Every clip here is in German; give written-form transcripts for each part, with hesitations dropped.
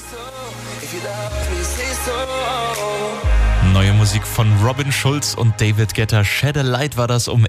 Neue Musik von Robin Schulz und David Guetta. Shed a Light war das um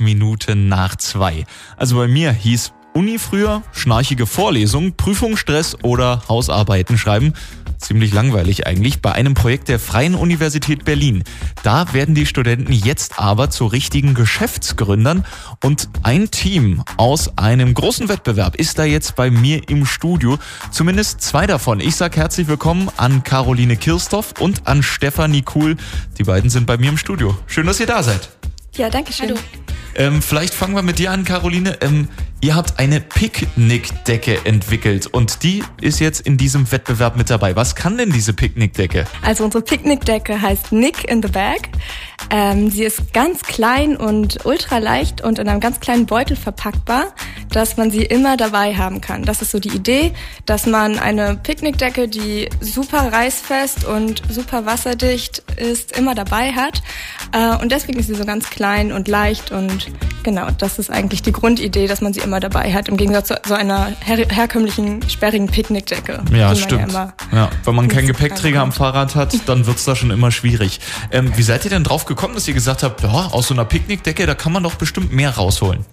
2:11. Also bei mir hieß Uni früher, schnarchige Vorlesung, Prüfungsstress oder Hausarbeiten schreiben. Ziemlich langweilig eigentlich, bei einem Projekt der Freien Universität Berlin. Da werden die Studenten jetzt aber zu richtigen Geschäftsgründern und ein Team aus einem großen Wettbewerb ist da jetzt bei mir im Studio. Zumindest 2 davon. Ich sag herzlich willkommen an Caroline Kirchhoff und an Stefanie Kuhl. Die beiden sind bei mir im Studio. Schön, dass ihr da seid. Ja, danke schön. Hallo. Vielleicht fangen wir mit dir an, Caroline. Ihr habt eine Picknickdecke entwickelt und die ist jetzt in diesem Wettbewerb mit dabei. Was kann denn diese Picknickdecke? Also unsere Picknickdecke heißt Nick in the Bag. Sie ist ganz klein und ultra leicht und in einem ganz kleinen Beutel verpackbar, dass man sie immer dabei haben kann. Das ist so die Idee, dass man eine Picknickdecke, die super reißfest und super wasserdicht ist, immer dabei hat. Und deswegen ist sie so ganz klein und leicht und genau, das ist eigentlich die Grundidee, dass man sie immer dabei hat, im Gegensatz zu so einer herkömmlichen, sperrigen Picknickdecke. Ja, stimmt. Wenn man keinen Gepäckträger am Fahrrad hat, dann wird's da schon immer schwierig. Wie seid ihr denn drauf gekommen, dass ihr gesagt habt, ja, aus so einer Picknickdecke, da kann man doch bestimmt mehr rausholen?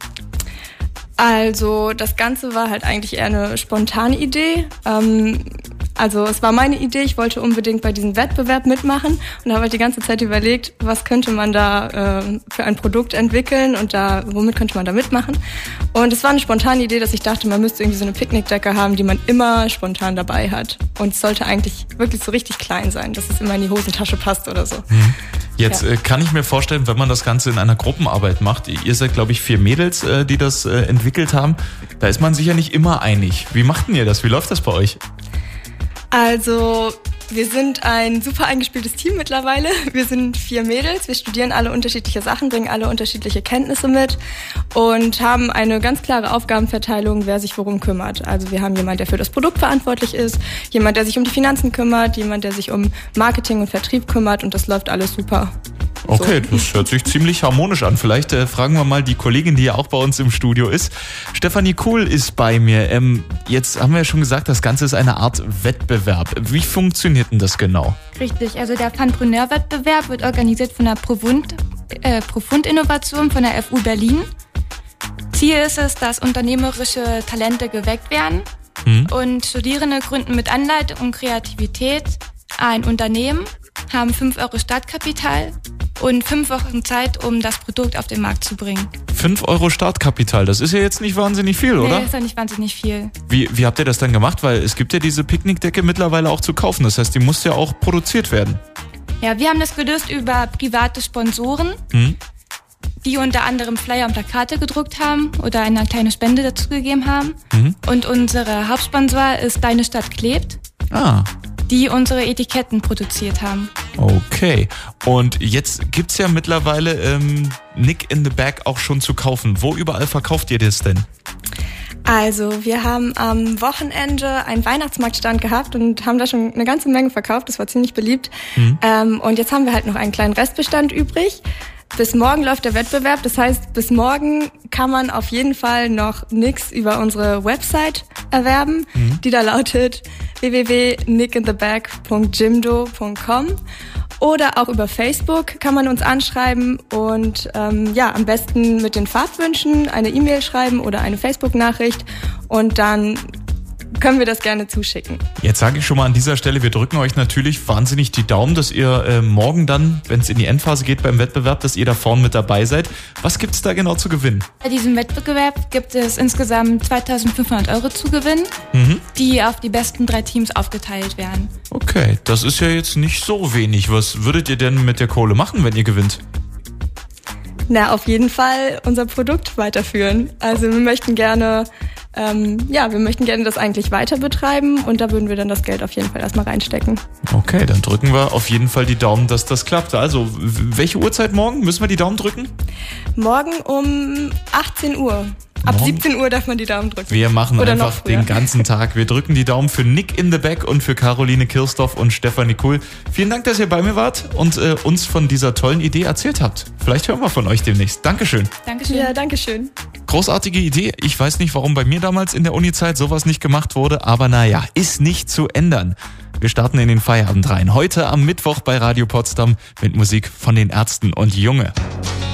Also das Ganze war halt eigentlich eher eine spontane Idee. Also es war meine Idee, ich wollte unbedingt bei diesem Wettbewerb mitmachen und habe halt die ganze Zeit überlegt, was könnte man da für ein Produkt entwickeln und womit könnte man da mitmachen. Und es war eine spontane Idee, dass ich dachte, man müsste irgendwie so eine Picknickdecke haben, die man immer spontan dabei hat. Und es sollte eigentlich wirklich so richtig klein sein, dass es immer in die Hosentasche passt oder so. Jetzt kann ich mir vorstellen, wenn man das Ganze in einer Gruppenarbeit macht, ihr seid, glaube ich, 4 Mädels, die das entwickelt haben, da ist man sicher nicht immer einig. Wie macht denn ihr das? Wie läuft das bei euch? Also wir sind ein super eingespieltes Team mittlerweile. Wir sind 4 Mädels, wir studieren alle unterschiedliche Sachen, bringen alle unterschiedliche Kenntnisse mit und haben eine ganz klare Aufgabenverteilung, wer sich worum kümmert. Also wir haben jemanden, der für das Produkt verantwortlich ist, jemand, der sich um die Finanzen kümmert, jemand, der sich um Marketing und Vertrieb kümmert und das läuft alles super. Okay, das hört sich ziemlich harmonisch an. Vielleicht fragen wir mal die Kollegin, die ja auch bei uns im Studio ist. Stefanie Kuhl ist bei mir. Jetzt haben wir ja schon gesagt, das Ganze ist eine Art Wettbewerb. Wie funktioniert denn das genau? Richtig, also der Funpreneur-Wettbewerb wird organisiert von der Profund Innovation von der FU Berlin. Ziel ist es, dass unternehmerische Talente geweckt werden und Studierende gründen mit Anleitung und Kreativität ein Unternehmen, haben 5 Euro Startkapital und 5 Wochen Zeit, um das Produkt auf den Markt zu bringen. 5 Euro Startkapital, das ist ja jetzt nicht wahnsinnig viel, oder? Nee, das ist ja nicht wahnsinnig viel. Wie habt ihr das dann gemacht? Weil es gibt ja diese Picknickdecke mittlerweile auch zu kaufen. Das heißt, die muss ja auch produziert werden. Ja, wir haben das gelöst über private Sponsoren, die unter anderem Flyer und Plakate gedruckt haben oder eine kleine Spende dazu gegeben haben. Und unser Hauptsponsor ist Deine Stadt klebt. Die unsere Etiketten produziert haben. Okay. Und jetzt gibt's ja mittlerweile Nick in the Bag auch schon zu kaufen. Wo überall verkauft ihr das denn? Also wir haben am Wochenende einen Weihnachtsmarktstand gehabt und haben da schon eine ganze Menge verkauft. Das war ziemlich beliebt. Und jetzt haben wir halt noch einen kleinen Restbestand übrig. Bis morgen läuft der Wettbewerb. Das heißt, bis morgen kann man auf jeden Fall noch Nicks über unsere Website erwerben, die da lautet www.nickinthebag.jimdo.com oder auch über Facebook kann man uns anschreiben und am besten mit den Farbwünschen eine E-Mail schreiben oder eine Facebook-Nachricht und dann können wir das gerne zuschicken. Jetzt sage ich schon mal an dieser Stelle, wir drücken euch natürlich wahnsinnig die Daumen, dass ihr morgen dann, wenn es in die Endphase geht beim Wettbewerb, dass ihr da vorne mit dabei seid. Was gibt's da genau zu gewinnen? Bei diesem Wettbewerb gibt es insgesamt 2.500 Euro zu gewinnen, die auf die besten 3 Teams aufgeteilt werden. Okay, das ist ja jetzt nicht so wenig. Was würdet ihr denn mit der Kohle machen, wenn ihr gewinnt? Na, auf jeden Fall unser Produkt weiterführen. Also wir möchten gerne das eigentlich weiter betreiben und da würden wir dann das Geld auf jeden Fall erstmal reinstecken. Okay, dann drücken wir auf jeden Fall die Daumen, dass das klappt. Also, welche Uhrzeit morgen? Müssen wir die Daumen drücken? Morgen um 18 Uhr. Ab 17 Uhr darf man die Daumen drücken. Wir machen oder einfach den ganzen Tag. Wir drücken die Daumen für Nick in the Back und für Caroline Kirsdorf und Stefanie Kuhl. Vielen Dank, dass ihr bei mir wart und uns von dieser tollen Idee erzählt habt. Vielleicht hören wir von euch demnächst. Dankeschön. Dankeschön. Ja, dankeschön. Großartige Idee. Ich weiß nicht, warum bei mir damals in der Uni-Zeit sowas nicht gemacht wurde, aber naja, ist nicht zu ändern. Wir starten in den Feierabend rein. Heute am Mittwoch bei Radio Potsdam mit Musik von den Ärzten und Junge.